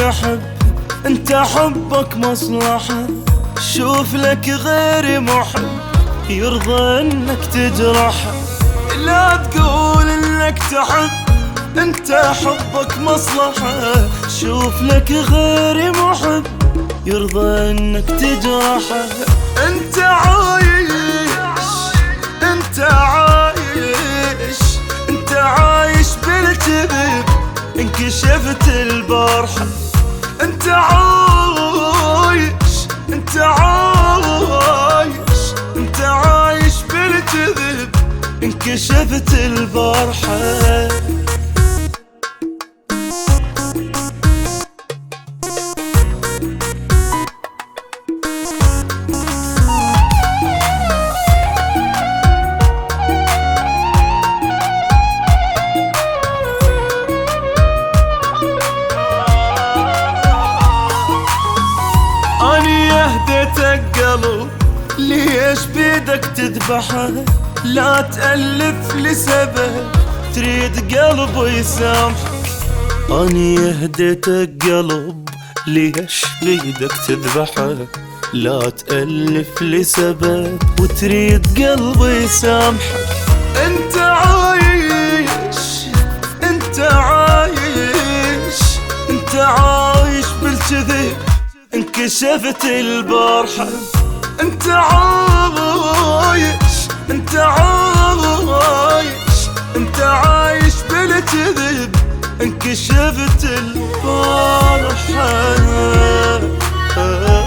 تحب، انت حبك مصلحة. شوف لك غير محب يرضى انك تجرحه. لا تقول انك تحب، انت حبك مصلحة. شوف لك غير محب يرضى انك تجرحه. انت عايش، انت عايش، انت عايش بالكذب، انكشفت البارحة. انت عايش، انت عايش، انت عايش بالكذب، انكشفت البارحة. أني أهديتك قلب، ليش بيدك تذبحه؟ لا تألف لي سبب، تريد قلب يسامحك. أني أهديتك قلب، ليش بيدك تذبحه؟ لا تألف لي سبب، وتريد قلب يسامحك. أنت عايش، أنت عايش، أنت عايش بالكذب، انكشفت البارحة. انت عايش، انت عايش، انت عايش بالكذب، انكشفت البارحة.